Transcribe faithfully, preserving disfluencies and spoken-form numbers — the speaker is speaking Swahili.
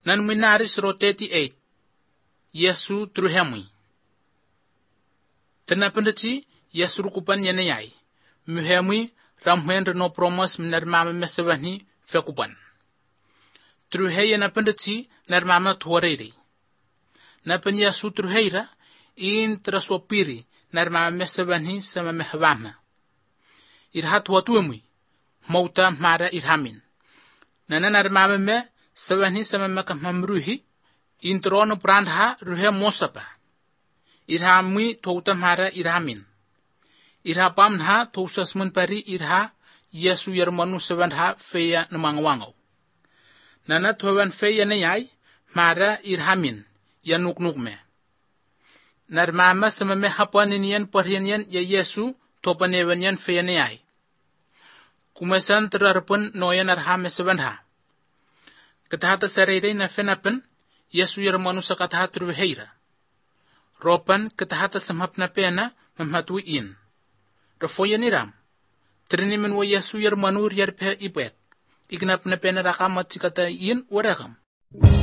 Nan minaris ro thirty-eight. Yesu truhemui. Tena pendeti Yesu rukupan yana yai. Muhemui ramhendra no promos minar mama mesavani fekupan. Truhe yana pendeti nar mama tuariri. Na pen Yesu truheira in traswapiri nar mama mesavani sama mehvama. Irhat watuemui. Mauta mara irhamin. Nana nar mama me savani sama makamamruhi in trono brandha ruhe mosapa. Irha mui touta mara irhamin. Irha pamha tousasmun pari irha Yesu yermanu savandha feya namangwangaw. Nana tuwan feya nayay mara irhamin yanuknukme. Nar mama sama me hapanin yan paryan yan ya Yesu topanewan yan feya nayay. Kumasan terarpun noyan arhame savandha. Katahata sarayday na fenapen Yesu yermanu sa katahata ruheira. Ropan katahata samhap na pena mamhatuin. Rafoya ni ram. Trinimen wa Yesu yermanu riyarpe ipet. Ignap na pena rakamat sikata yin warakam.